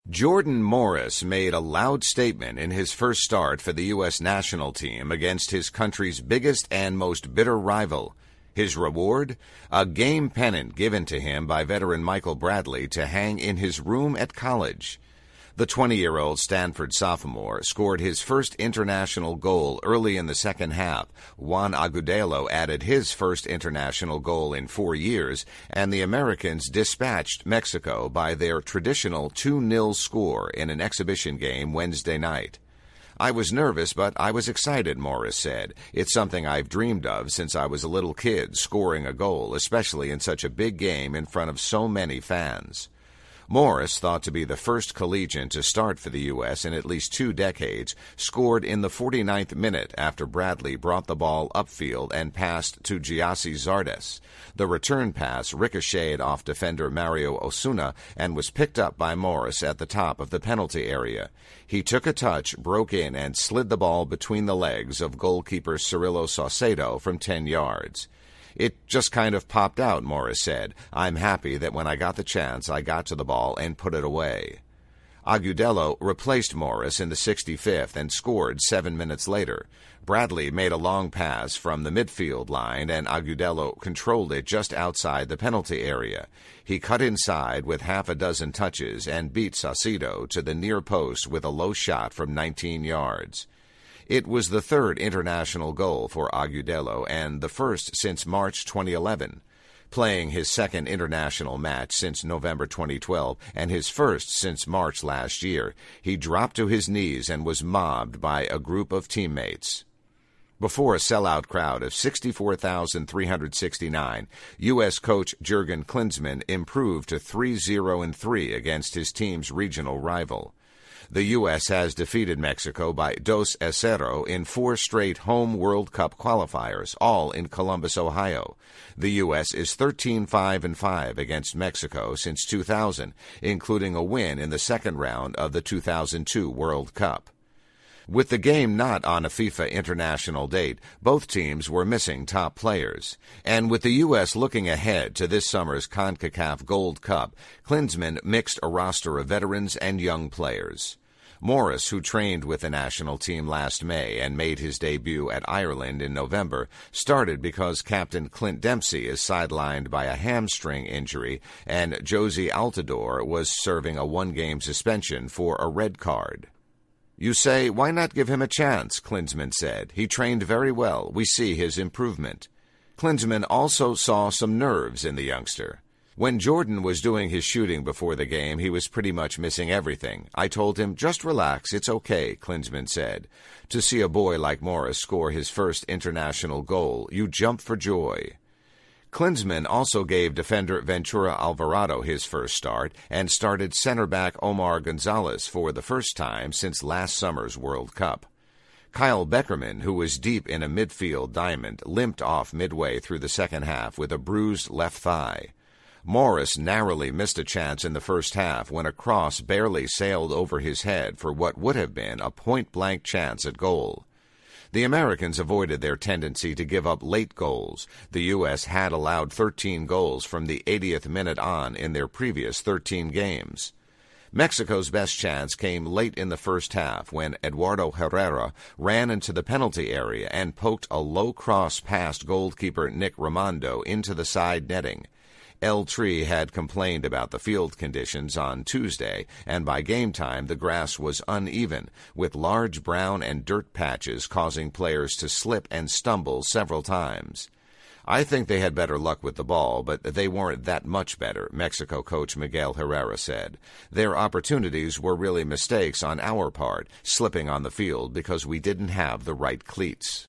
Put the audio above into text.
Jordan Morris made a loud statement in his first start for the U.S. national team against his country's biggest and most bitter rival. His reward? A game pennant given to him by veteran Michael Bradley to hang in his room at college. The 20-year-old Stanford sophomore scored his first international goal early in the second half. Juan Agudelo added his first international goal in 4 years, and the Americans dispatched Mexico by their traditional 2-0 score in an exhibition game Wednesday night. "I was nervous, but I was excited," Morris said. "It's something I've dreamed of since I was a little kid, scoring a goal, especially in such a big game in front of so many fans." Morris, thought to be the first collegian to start for the U.S. in at least 2 decades, scored in the 49th minute after Bradley brought the ball upfield and passed to Giassi Zardes. The return pass ricocheted off defender Mario Osuna and was picked up by Morris at the top of the penalty area. He took a touch, broke in, and slid the ball between the legs of goalkeeper Cirilo Saucedo from 10 yards. "It just kind of popped out," Morris said. "I'm happy that when I got the chance, I got to the ball and put it away." Agudelo replaced Morris in the 65th and scored 7 minutes later. Bradley made a long pass from the midfield line, and Agudelo controlled it just outside the penalty area. He cut inside with half a dozen touches and beat Saucedo to the near post with a low shot from 19 yards. It was the third international goal for Agudelo and the first since March 2011. Playing his second international match since November 2012 and his first since March last year, he dropped to his knees and was mobbed by a group of teammates. Before a sellout crowd of 64,369, U.S. coach Jurgen Klinsmann improved to 3-0-3 against his team's regional rival. The U.S. has defeated Mexico by 2-0 in 4 straight home World Cup qualifiers, all in Columbus, Ohio. The U.S. is 13-5-5 against Mexico since 2000, including a win in the second round of the 2002 World Cup. With the game not on a FIFA international date, both teams were missing top players. And with the U.S. looking ahead to this summer's CONCACAF Gold Cup, Klinsmann mixed a roster of veterans and young players. Morris, who trained with the national team last May and made his debut at Ireland in November, started because captain Clint Dempsey is sidelined by a hamstring injury, and Jozy Altidore was serving a 1-game suspension for a red card. "You say, why not give him a chance?" Klinsmann said. "He trained very well. We see his improvement." Klinsmann also saw some nerves in the youngster. "When Jordan was doing his shooting before the game, he was pretty much missing everything. I told him, just relax, it's okay," Klinsmann said. To see a boy like Morris score his first international goal, you jump for joy. Klinsmann also gave defender Ventura Alvarado his first start and started center back Omar Gonzalez for the first time since last summer's World Cup. Kyle Beckerman, who was deep in a midfield diamond, limped off midway through the second half with a bruised left thigh. Morris narrowly missed a chance in the first half when a cross barely sailed over his head for what would have been a point-blank chance at goal. The Americans avoided their tendency to give up late goals. The U.S. had allowed 13 goals from the 80th minute on in their previous 13 games. Mexico's best chance came late in the first half when Eduardo Herrera ran into the penalty area and poked a low cross past goalkeeper Nick Rimando into the side netting. El Tri had complained about the field conditions on Tuesday, and by game time the grass was uneven, with large brown and dirt patches causing players to slip and stumble several times. "I think they had better luck with the ball, but they weren't that much better," Mexico coach Miguel Herrera said. "Their opportunities were really mistakes on our part, slipping on the field because we didn't have the right cleats."